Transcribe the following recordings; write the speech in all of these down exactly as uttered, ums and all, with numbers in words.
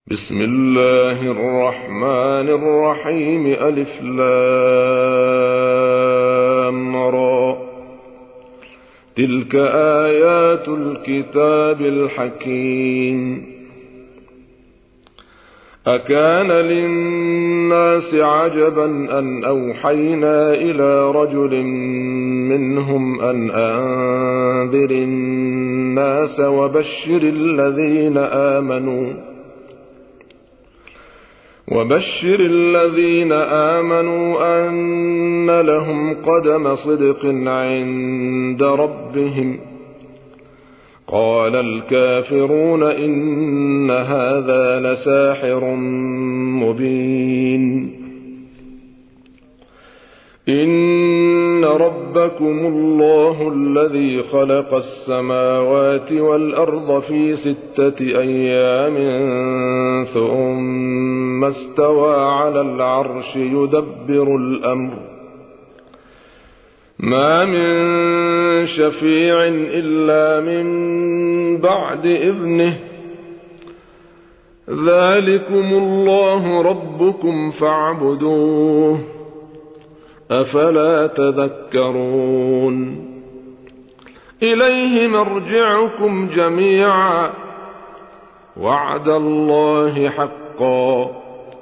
بسم الله الرحمن الرحيم. ألف لام را. تلك آيات الكتاب الحكيم. أكان للناس عجبا أن أوحينا إلى رجل منهم أن أنذر الناس وبشر الذين آمنوا وبشر الذين آمنوا أن لهم قدم صدق عند ربهم. قال الكافرون إن هذا لساحر مبين. إن ربكم الله الذي خلق السماوات والأرض في ستة أيام ثم استوى على العرش يدبر الأمر ما من شفيع إلا من بعد إذنه. ذلكم الله ربكم فاعبدوه أفلا تذكرون. إليه مرجعكم جميعا وعد الله حقا.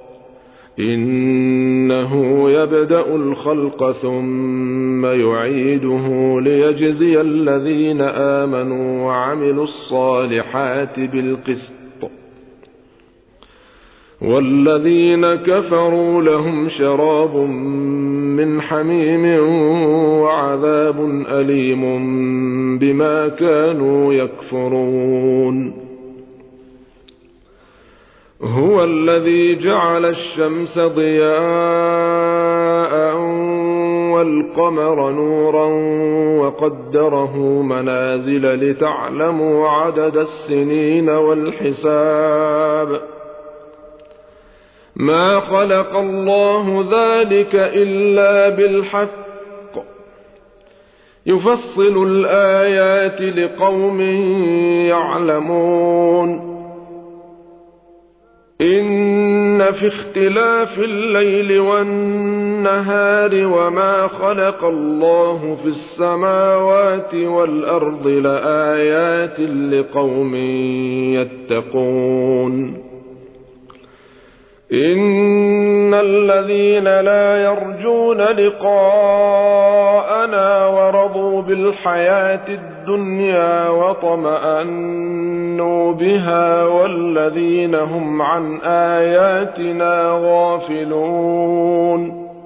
إنه يبدأ الخلق ثم يعيده ليجزي الذين آمنوا وعملوا الصالحات بالقسط والذين كفروا لهم شراب من حميم وعذاب أليم بما كانوا يكفرون. هو الذي جعل الشمس ضياء والقمر نورا وقدره منازل لتعلموا عدد السنين والحساب. ما خلق الله ذلك إلا بالحق يفصل الآيات لقوم يعلمون. إن في اختلاف الليل والنهار وما خلق الله في السماوات والأرض لآيات لقوم يتقون. إن الذين لا يرجون لقاءنا ورضوا بالحياة الدنيا وطمأنوا بها والذين هم عن آياتنا غافلون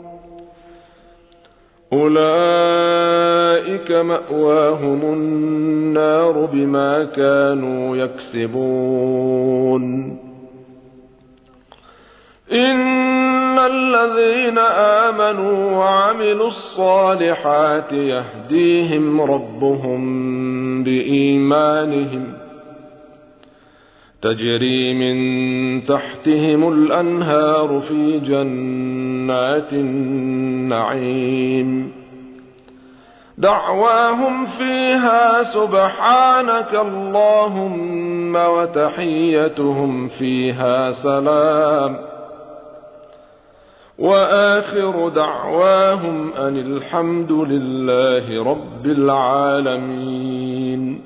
أولئك مأواهم النار بما كانوا يكسبون. إن الذين آمنوا وعملوا الصالحات يهديهم ربهم بإيمانهم تجري من تحتهم الأنهار في جنات النعيم دعواهم فيها سبحانك اللهم وتحيتهم فيها سلام وآخر دعواهم أن الحمد لله رب العالمين.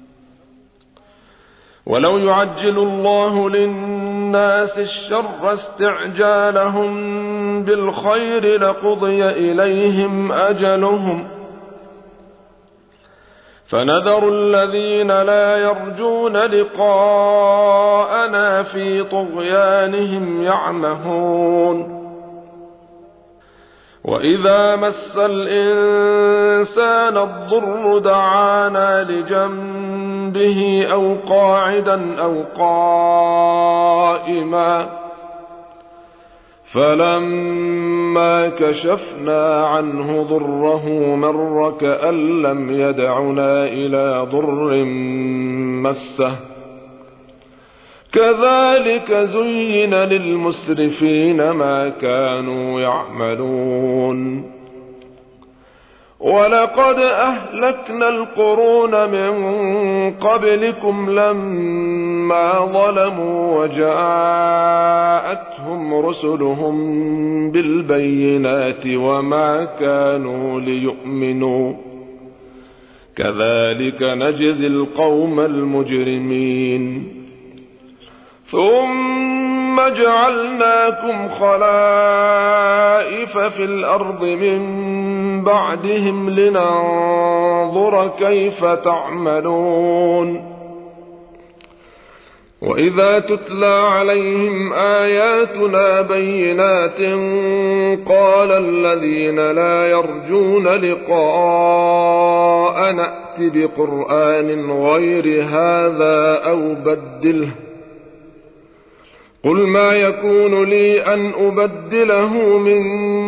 ولو يعجل الله للناس الشر استعجالهم بالخير لقضي إليهم أجلهم فنذر الذين لا يرجون لقاءنا في طغيانهم يعمهون. وإذا مس الإنسان الضر دعانا لجنبه أو قاعدا أو قائما فلما كشفنا عنه ضره مر كأن لم يدعنا إلى ضر مسه كذلك زين للمسرفين ما كانوا يعملون. ولقد أهلكنا القرون من قبلكم لما ظلموا وجاءتهم رسلهم بالبينات وما كانوا ليؤمنوا كذلك نجزي القوم المجرمين ثم جعلناكم خلائف في الأرض من بعدهم لننظر كيف تعملون وإذا تتلى عليهم آياتنا بينات قال الذين لا يرجون لقاء نأت بقرآن غير هذا أو بدله قل ما يكون لي أن أبدله من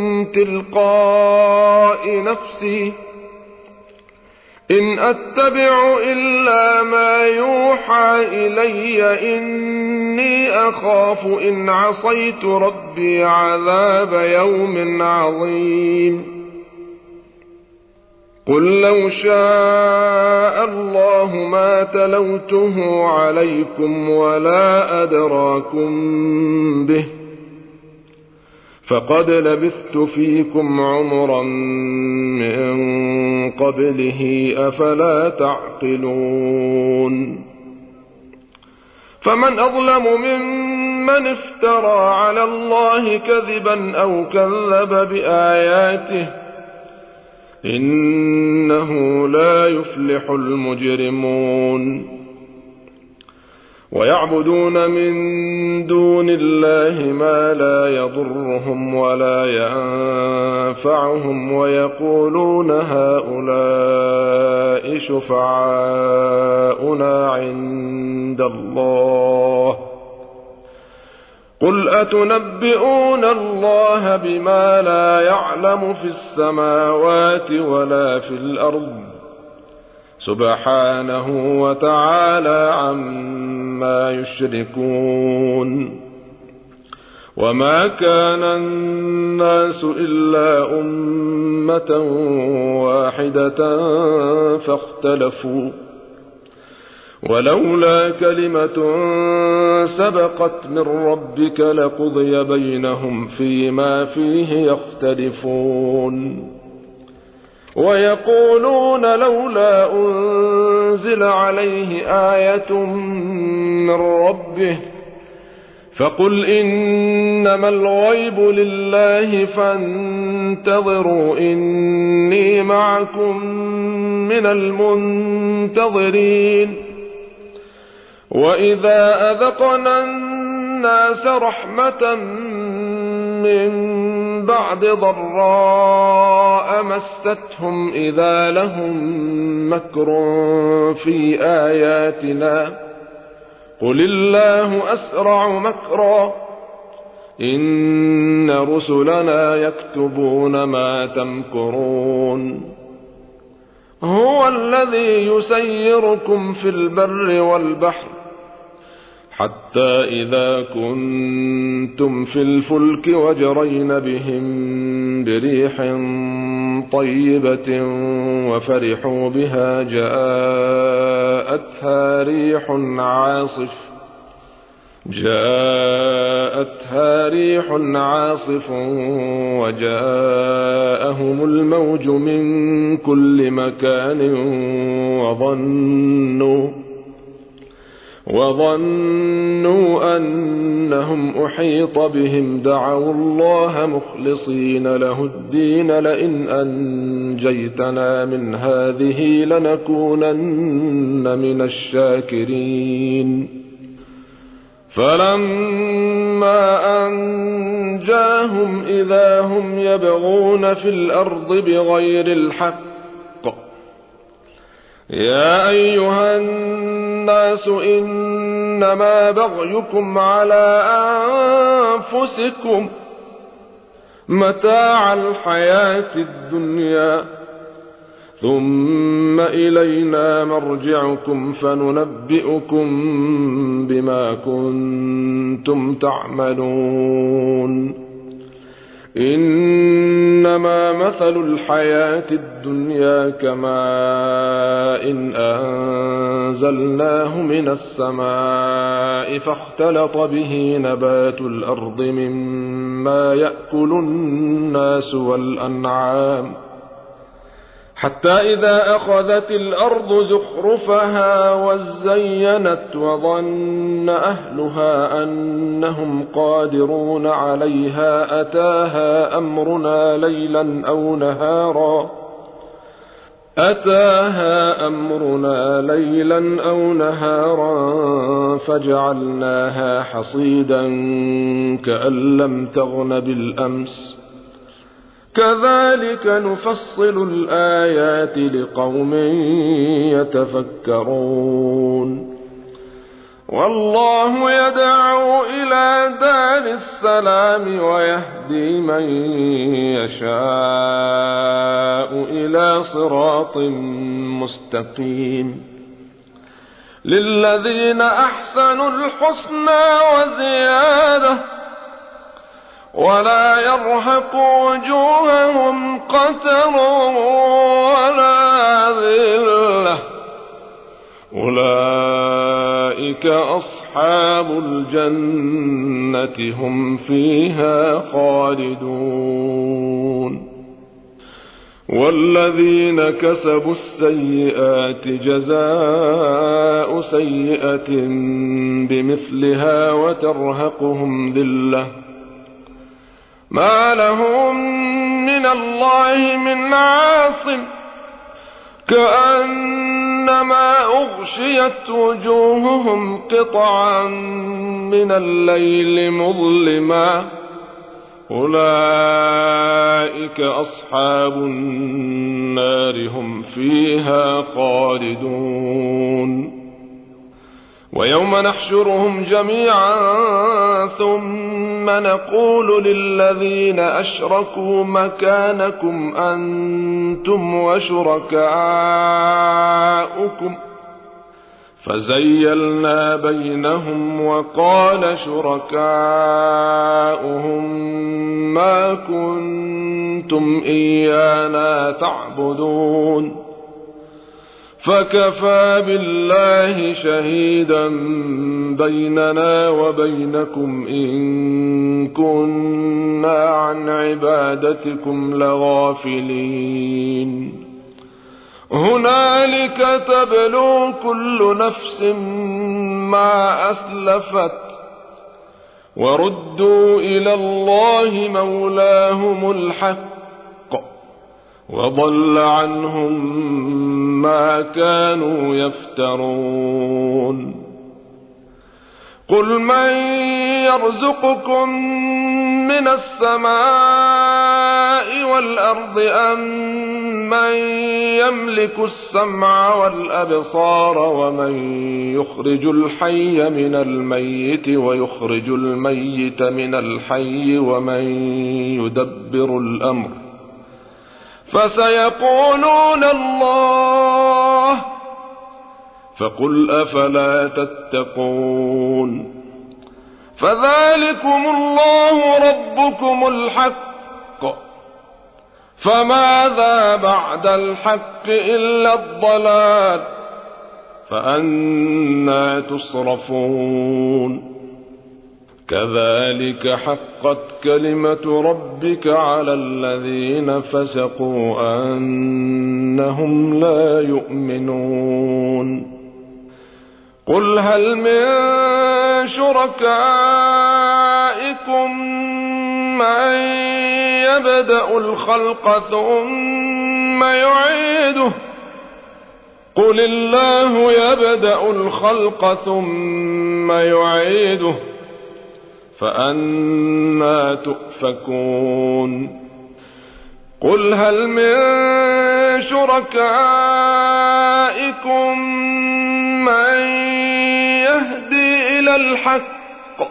تلقاء نفسي إن أتبع إلا ما يوحى إلي إني أخاف إن عصيت ربي عذاب يوم عظيم قل لو شاء الله ما تلوته عليكم ولا أدراكم به فقد لبثت فيكم عمرا من قبله أفلا تعقلون فمن أظلم ممن افترى على الله كذبا أو كذب بآياته إنه لا يفلح المجرمون ويعبدون من دون الله ما لا يضرهم ولا ينفعهم ويقولون هؤلاء شفعاؤنا عند الله قل أتنبئون الله بما لا يعلم في السماوات ولا في الأرض سبحانه وتعالى عما يشركون وما كان الناس إلا أمة واحدة فاختلفوا ولولا كلمة سبقت من ربك لقضي بينهم فيما فيه يختلفون ويقولون لولا أنزل عليه آية من ربه فقل إنما الغيب لله فانتظروا إني معكم من المنتظرين وإذا أذقنا الناس رحمة من بعد ضراء مستهم إذا لهم مكر في آياتنا قل الله أسرع مكرا إن رسلنا يكتبون ما تمكرون هو الذي يسيركم في البر والبحر حتى إذا كنتم في الفلك وجرين بهم بريح طيبة وفرحوا بها جاءتها ريح عاصف جاءتها ريح عاصف وجاءهم الموج من كل مكان وظنوا وظنوا أنهم أحيط بهم دعوا الله مخلصين له الدين لئن أنجيتنا من هذه لنكونن من الشاكرين فلما أنجاهم إذا هم يبغون في الأرض بغير الحق يا أيها الناس إنما بغيكم على أنفسكم متاع الحياة الدنيا ثم إلينا مرجعكم فننبئكم بما كنتم تعملون إنما مثل الحياة الدنيا كماء إن أنزلناه من السماء فاختلط به نبات الأرض مما يأكل الناس والأنعام حتى إذا أخذت الأرض زخرفها وزينت وظن أهلها أنهم قادرون عليها أتاها أمرنا ليلا أو نهارا أتاها أمرنا ليلا أو نهارا فجعلناها حصيدا كأن لم تغن بالأمس كذلك نفصل الآيات لقوم يتفكرون والله يدعو إلى دار السلام ويهدي من يشاء إلى صراط مستقيم للذين أحسنوا الحسنى وزيادة ولا يرهق وجوههم قتر ولا ذلة أولئك أصحاب الجنة هم فيها خالدون والذين كسبوا السيئات جزاء سيئة بمثلها وترهقهم ذلة ما لهم من الله من عاصم كأنما أغشيت وجوههم قطعا من الليل مظلما أولئك أصحاب النار هم فيها خالدون ويوم نحشرهم جميعا ثم نقول للذين أشركوا مكانكم أنتم وشركاؤكم فزيلنا بينهم وقال شركاؤهم ما كنتم إيانا تعبدون فكفى بالله شهيدا بيننا وبينكم إن كنا عن عبادتكم لغافلين هنالك تبلو كل نفس ما أسلفت وردوا إلى الله مولاهم الحق وضل عنهم ما كانوا يفترون قل من يرزقكم من السماء والأرض أم من يملك السمع والأبصار ومن يخرج الحي من الميت ويخرج الميت من الحي ومن يدبر الأمر فسيقولون الله فقل أفلا تتقون فذلكم الله ربكم الحق فماذا بعد الحق إلا الضلال فأنى تصرفون كذلك حقت كلمة ربك على الذين فسقوا أنهم لا يؤمنون قل هل من شركائكم من يبدأ الخلق ثم يعيده قل الله يبدأ الخلق ثم يعيده فأنى تؤفكون قل هل من شركائكم من يهدي إلى الحق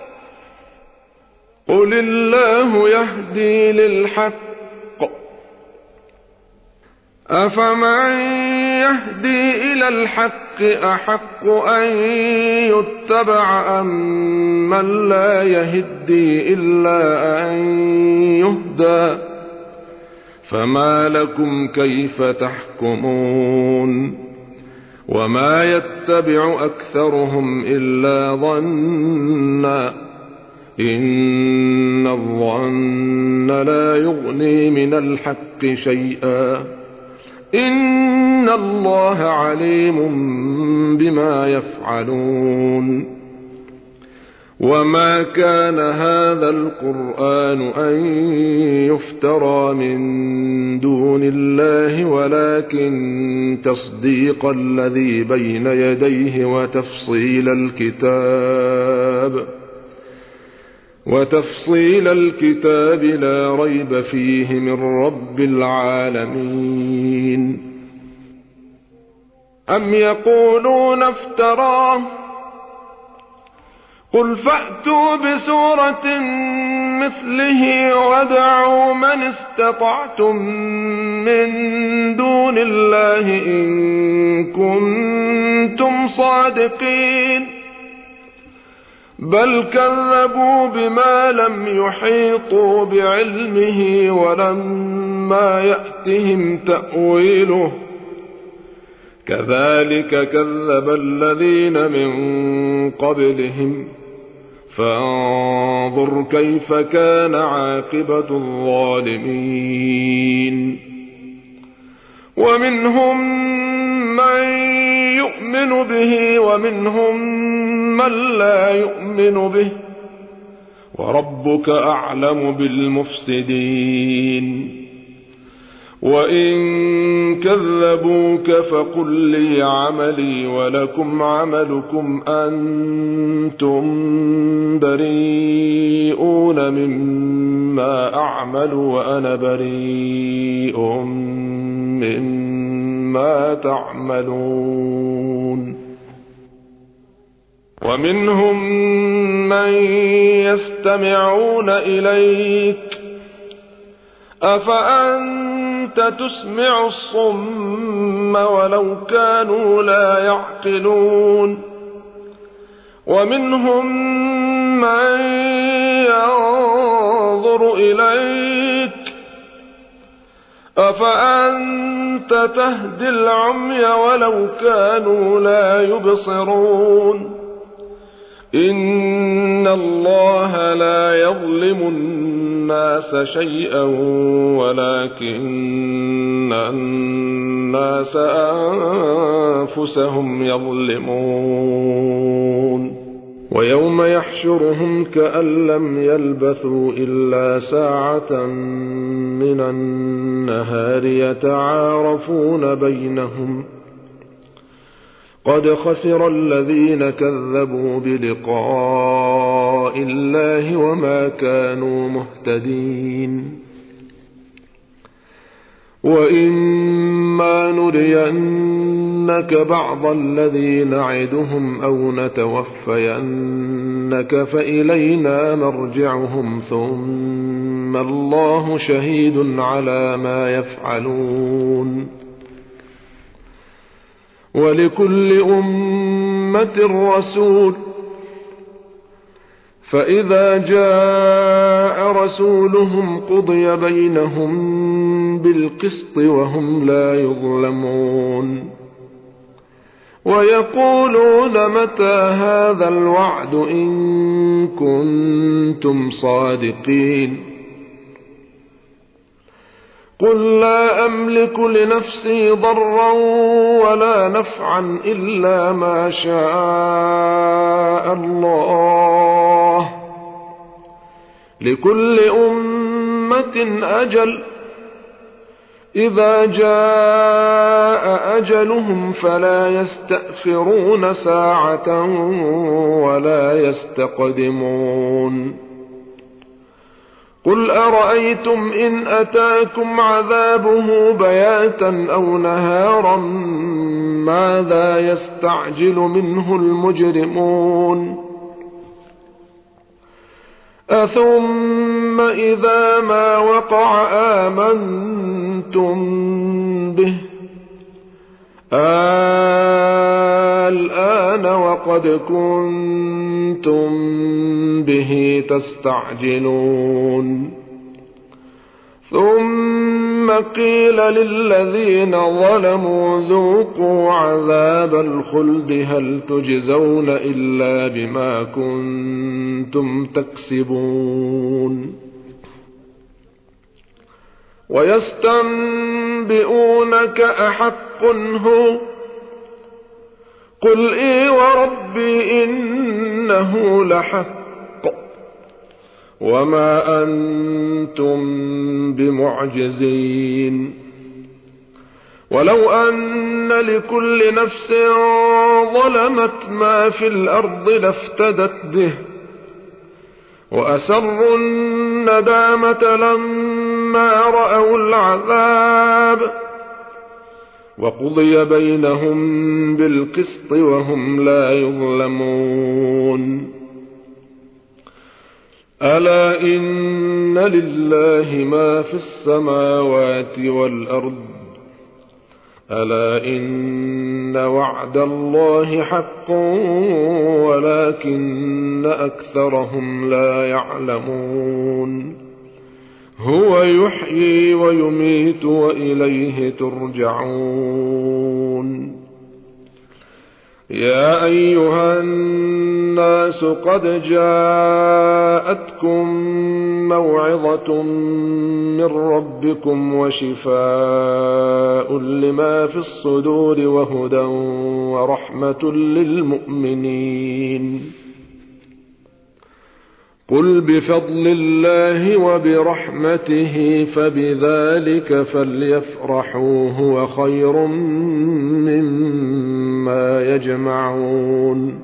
قل الله يهدي للحق أفمن يهدي إلى الحق أحق أن يتبع أم من لا يهدي إلا أن يهدى فما لكم كيف تحكمون وما يتبع أكثرهم إلا ظنا إن الظن لا يغني من الحق شيئا إن الله عليم بما يفعلون وما كان هذا القرآن أن يفترى من دون الله ولكن تصديق الذي بين يديه وتفصيل الكتاب وتفصيل الكتاب لا ريب فيه من رب العالمين أم يقولون افتراه قل فأتوا بسورة مثله وادعوا من استطعتم من دون الله إن كنتم صادقين بل كذبوا بما لم يحيطوا بعلمه ولما يأتهم تأويله كذلك كذب الذين من قبلهم فانظر كيف كان عاقبة الظالمين ومنهم من يؤمن به ومنهم من لا يؤمن به وربك أعلم بالمفسدين وإن كذبوك فقل لي عملي ولكم عملكم أنتم بريئون مما أعمل وأنا بريء مما تعملون ومنهم من يستمعون إليك أفأنت تسمع الصم ولو كانوا لا يعقلون ومنهم من ينظر إليك أفأنت تهدي العمي ولو كانوا لا يبصرون إن الله لا يظلم الناس شيئا ولكن الناس أنفسهم يظلمون ويوم يحشرهم كأن لم يلبثوا إلا ساعة من النهار يتعارفون بينهم قد خسر الذين كذبوا بلقاء الله وما كانوا مهتدين وإما نرينك بعض الذي نعدهم أو نتوفينك فإلينا مرجعهم ثم الله شهيد على ما يفعلون ولكل أمة رسول فإذا جاء رسولهم قضي بينهم بالقسط وهم لا يظلمون ويقولون متى هذا الوعد إن كنتم صادقين قل لا أملك لنفسي ضرا ولا نفعا إلا ما شاء الله لكل أمة أجل إذا جاء أجلهم فلا يستأخرون ساعة ولا يستقدمون قل أرأيتم إن أتاكم عذابه بياتا أو نهارا ماذا يستعجل منه المجرمون أثم إذا ما وقع آمنتم به الآن وقد كنتم به تستعجلون ثم قيل للذين ظلموا ذوقوا عذاب الخلد هل تجزون إلا بما كنتم تكسبون ويستنبئونك أحق هو قل إي وربي إنه لحق وما أنتم بمعجزين ولو أن لكل نفس ظلمت ما في الأرض لافتدت به وأسروا الندامة لما رأوا العذاب وقضي بينهم بالقسط وهم لا يظلمون ألا إن لله ما في السماوات والأرض ألا إن وعد الله حق ولكن أكثرهم لا يعلمون هو يحيي ويميت وإليه ترجعون يا أيها الناس قد جاءتكم موعظة من ربكم وشفاء لما في الصدور وهدى ورحمة للمؤمنين قل بفضل الله وبرحمته فبذلك فليفرحوا هو خير مما يجمعون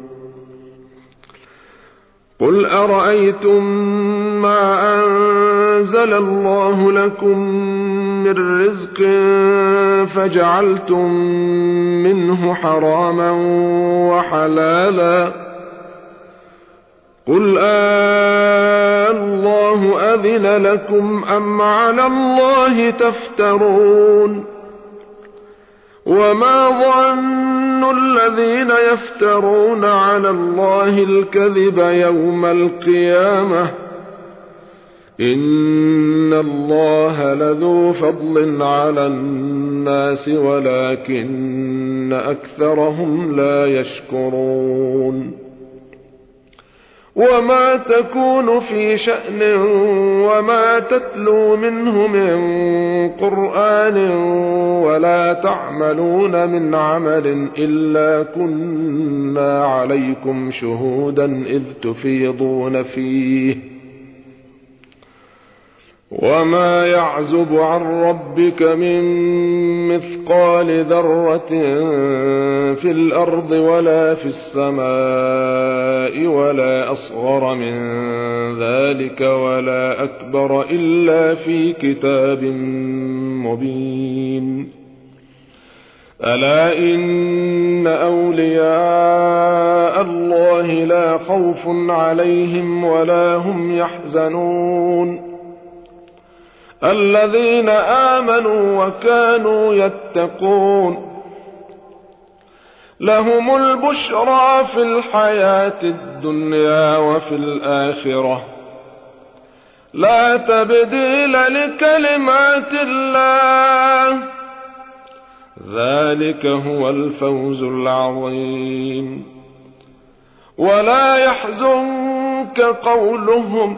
قل أرأيتم ما أنزل الله لكم من رزق فجعلتم منه حراما وحلالا قل الله أذن لكم أم على الله تفترون وما ظن الذين يفترون على الله الكذب يوم القيامة إن الله لذو فضل على الناس ولكن أكثرهم لا يشكرون وما تكون في شأن وما تتلو منه من قرآن ولا تعملون من عمل إلا كنا عليكم شهودا إذ تفيضون فيه وما يعزب عن ربك من مثقال ذرة في الأرض ولا في السماء ولا أصغر من ذلك ولا أكبر إلا في كتاب مبين ألا إن أولياء الله لا خوف عليهم ولا هم يحزنون الذين آمنوا وكانوا يتقون لهم البشرى في الحياة الدنيا وفي الآخرة لا تبديل لكلمات الله ذلك هو الفوز العظيم ولا يحزنك قولهم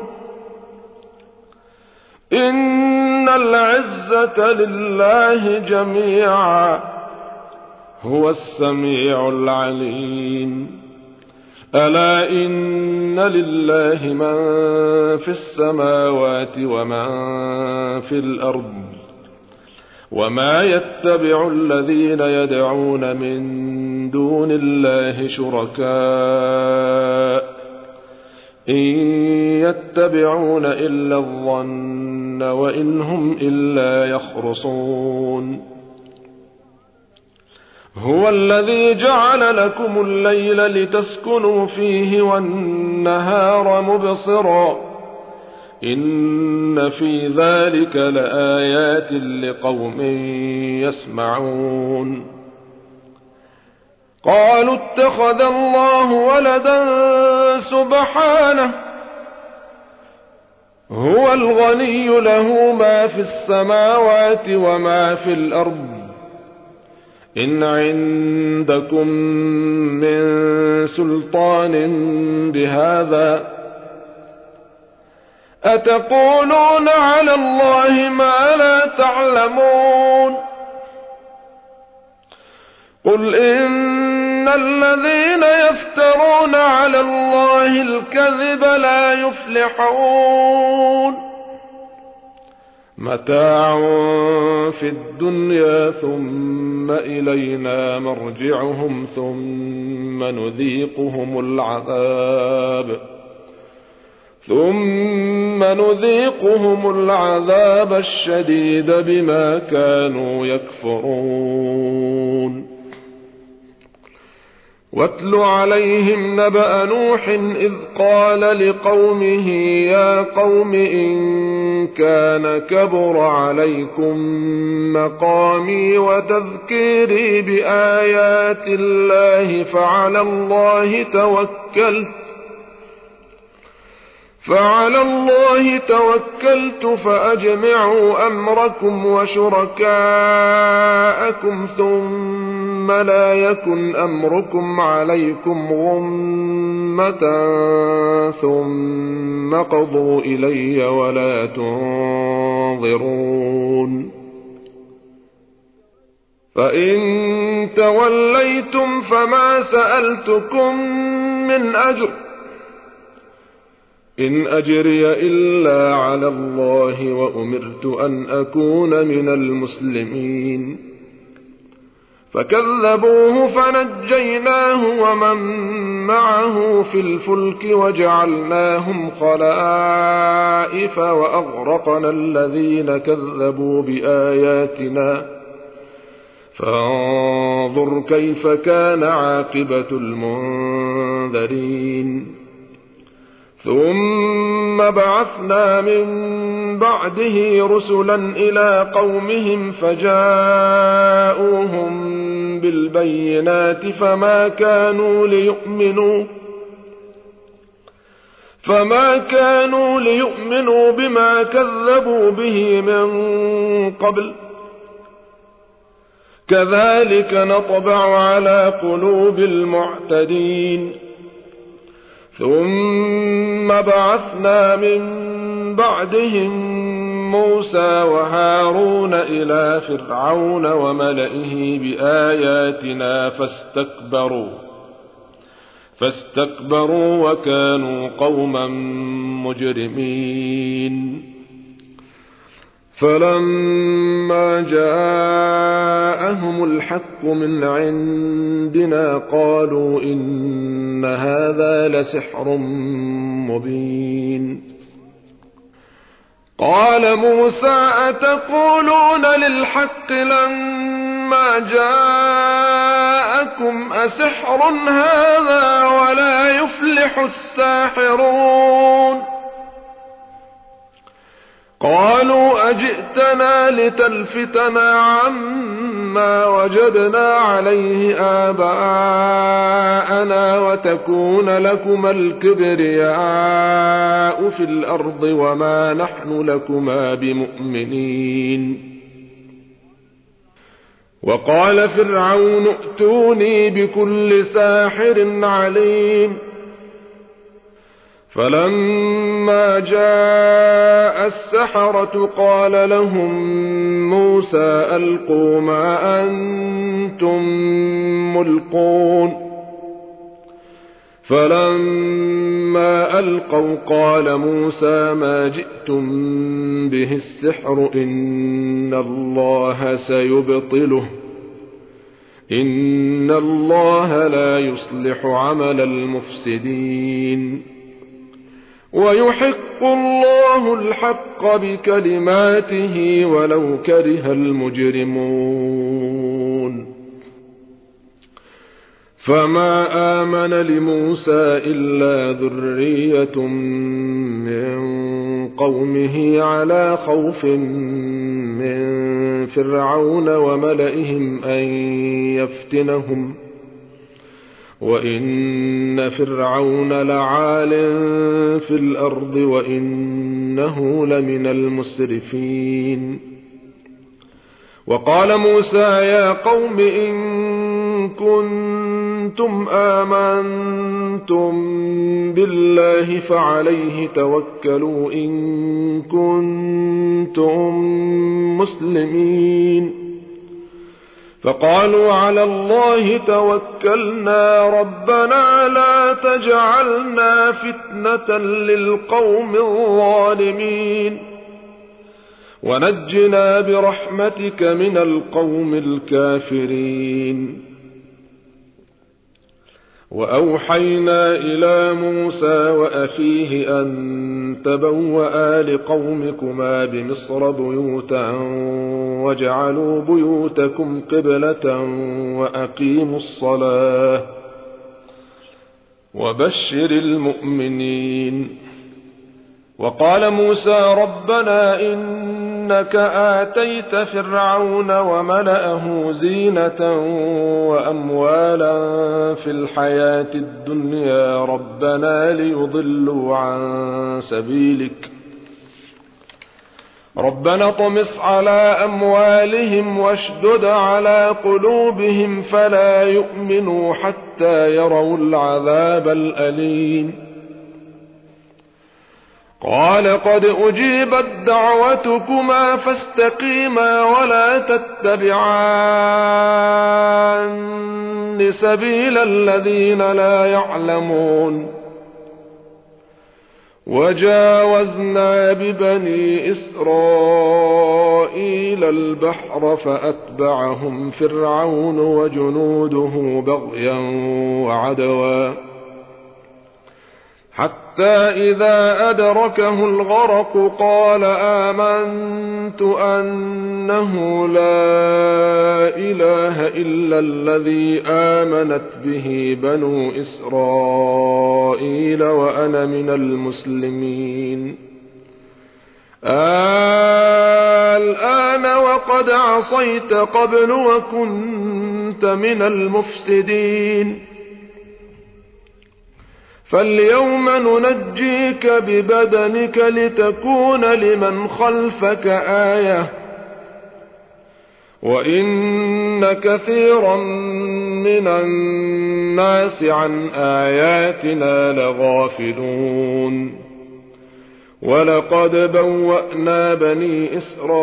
إن العزة لله جميعا هو السميع العليم ألا إن لله من في السماوات ومن في الأرض وما يتبع الذين يدعون من دون الله شركاء إن يتبعون إلا الظن وإن هم إلا يخرصون هو الذي جعل لكم الليل لتسكنوا فيه والنهار مبصرا إن في ذلك لآيات لقوم يسمعون قالوا اتخذ الله ولدا سبحانه هو الغني له ما في السماوات وما في الأرض إن عندكم من سلطان بهذا أتقولون على الله ما لا تعلمون قل إن الذين يفترون على الله الكذب لا يفلحون متاع في الدنيا ثم إلينا مرجعهم ثم نذيقهم العذاب ثم نذيقهم العذاب الشديد بما كانوا يكفرون واتل عليهم نبأ نوح إذ قال لقومه يا قوم إن كان كبر عليكم مقامي وتذكيري بآيات الله فعلى الله توكلت فعلى الله توكلت فأجمعوا أمركم وشركاءكم ثم لا يكن أمركم عليكم غمة ثم قضوا إلي ولا تنظرون فإن توليتم فما سألتكم من أجر إن أجري إلا على الله وأمرت أن أكون من المسلمين فكذبوه فنجيناه ومن معه في الفلك وجعلناهم خلائف وأغرقنا الذين كذبوا بآياتنا فانظر كيف كان عاقبة المنذرين ثم بعثنا من بعده رسلا إلى قومهم فجاءوهم بالبينات فما كانوا ليؤمنوا فما كانوا ليؤمنوا بما كذبوا به من قبل كذلك نطبع على قلوب المعتدين ثم بعثنا من بعدهم موسى وهارون إلى فرعون وملئه بآياتنا فاستكبروا فاستكبروا وكانوا قوما مجرمين فلما جاءهم الحق من عندنا قالوا إن هذا لسحر مبين قال موسى أتقولون للحق لما جاءكم أسحر هذا ولا يفلح الساحرون قالوا أجئتنا لتلفتنا عما وجدنا عليه آباءنا وتكون لكما الكبرياء في الأرض وما نحن لكما بمؤمنين وقال فرعون ائتوني بكل ساحر عليم فلما جاء السحرة قال لهم موسى ألقوا ما أنتم ملقون فلما ألقوا قال موسى ما جئتم به السحر إن الله سيبطله إن الله لا يصلح عمل المفسدين ويحق الله الحق بكلماته ولو كره المجرمون فما آمن لموسى إلا ذرية من قومه على خوف من فرعون وملئهم أن يفتنهم وإن فرعون لعال في الأرض وإنه لمن المسرفين. وقال موسى يا قوم إن كنتم آمنتم بالله فعليه توكلوا إن كنتم مسلمين. فقالوا على الله توكلنا ربنا لا تجعلنا فتنة للقوم الظالمين ونجنا برحمتك من القوم الكافرين. وأوحينا إلى موسى وأخيه أن تبوأ لقومكما بمصر بيوتا واجعلوا بيوتكم قبلة وأقيموا الصلاة وبشر المؤمنين. وقال موسى ربنا إنك آتيت فرعون وملأه زينة وأموالا في الحياة الدنيا ربنا ليضلوا عن سبيلك ربنا اطمس على أموالهم واشدد على قلوبهم فلا يؤمنوا حتى يروا العذاب الأليم. قال قد أجيبت دعوتكما فاستقيما ولا تتبعان سبيل الذين لا يعلمون. وجاوزنا ببني إسرائيل البحر فأتبعهم فرعون وجنوده بغيا وعدوا حتى إذا أدركه الغرق قال آمنت أنه لا إله إلا الذي آمنت به بنو إسرائيل وأنا من المسلمين. الآن وقد عصيت قبل وكنت من المفسدين فاليوم ننجيك ببدنك لتكون لمن خلفك آية وإن كثيرا من الناس عن آياتنا لغافلون. ولقد بوأنا بني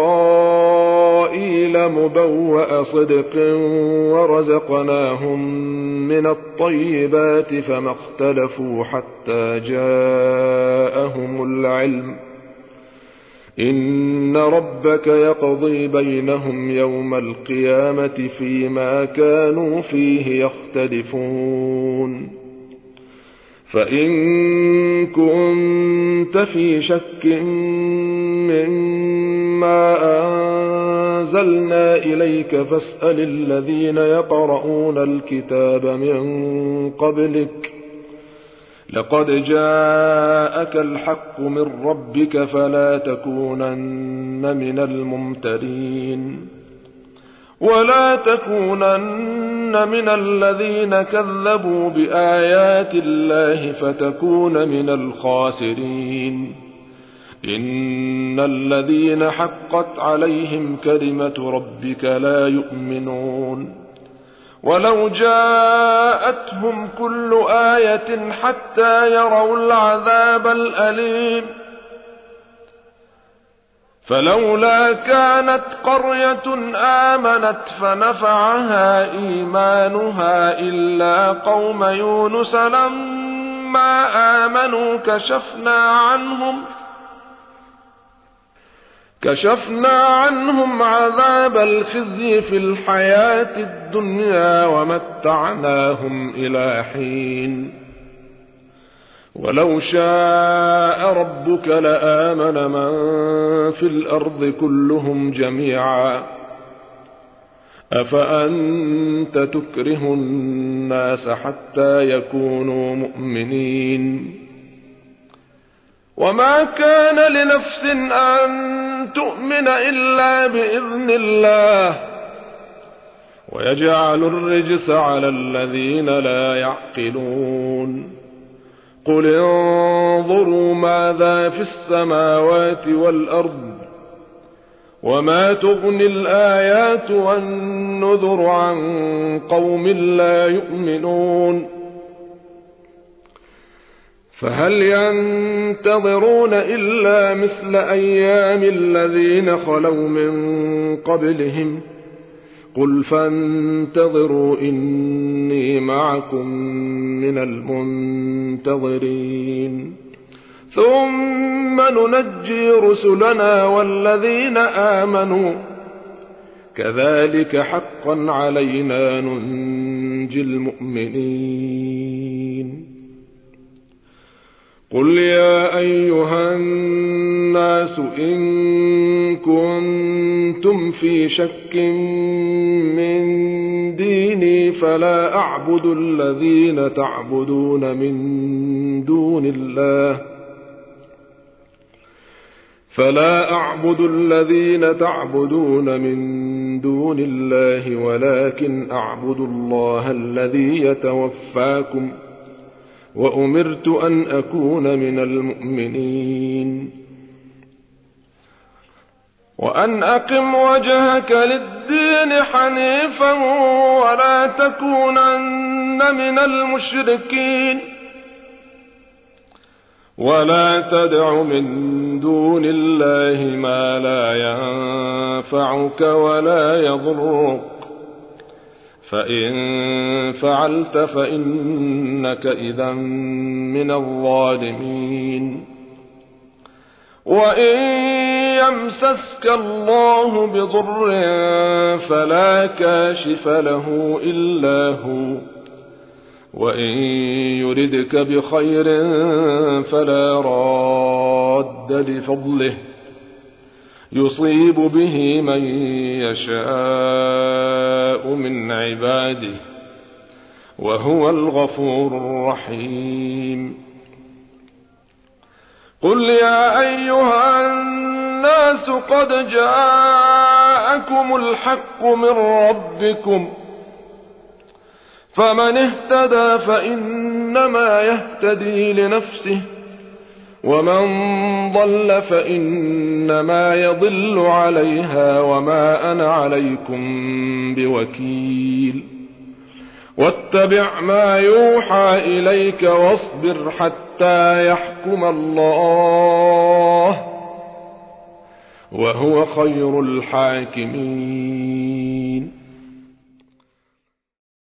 إسرائيل مبوأ صدق ورزقناهم من الطيبات فما اختلفوا حتى جاءهم العلم إن ربك يقضي بينهم يوم القيامة فيما كانوا فيه يختلفون. فإن كنت في شك مما أنزلنا إليك فاسأل الذين يقرؤون الكتاب من قبلك لقد جاءك الحق من ربك فلا تكونن من الممترين ولا تكونن من الذين كذبوا بآيات الله فتكون من الخاسرين. إن الذين حقت عليهم كلمة ربك لا يؤمنون ولو جاءتهم كل آية حتى يروا العذاب الأليم فلولا كانت قرية آمنت فنفعها إيمانها إلا قوم يونس لما آمنوا كشفنا عنهم كشفنا عنهم عذاب الخزي في الحياة الدنيا ومتعناهم إلى حين ولو شاء ربك لآمن من في الأرض كلهم جميعا أفأنت تكره الناس حتى يكونوا مؤمنين وما كان لنفس أن تؤمن إلا بإذن الله ويجعل الرجس على الذين لا يعقلون قل انظروا ماذا في السماوات والأرض وما تغني الآيات والنذر عن قوم لا يؤمنون فهل ينتظرون إلا مثل أيام الذين خلوا من قبلهم قل فانتظروا إني معكم من المنتظرين ثم ننجي رسلنا والذين آمنوا كذلك حقا علينا ننجي المؤمنين قل يا أيها الناس إن كنتم في شك من ديني فلا أعبد الذين تعبدون من دون الله فلا أعبد الذين تعبدون من دون الله ولكن أعبد الله الذي يتوفاكم وأمرت أن أكون من المؤمنين وأن أقم وجهك للدين حنيفا ولا تكونن من المشركين ولا تدع من دون الله ما لا ينفعك ولا يضرك فإن فعلت فإنك إذا من الظالمين وإن يمسسك الله بضر فلا كاشف له إلا هو وإن يردك بخير فلا راد لفضله يصيب به من يشاء من عباده وهو الغفور الرحيم قل يا أيها الناس قد جاءكم الحق من ربكم فمن اهتدى فإنما يهتدي لنفسه ومن ضل فإنما يضل عليها وما أنا عليكم بوكيل واتبع ما يوحى إليك واصبر حتى يحكم الله وهو خير الحاكمين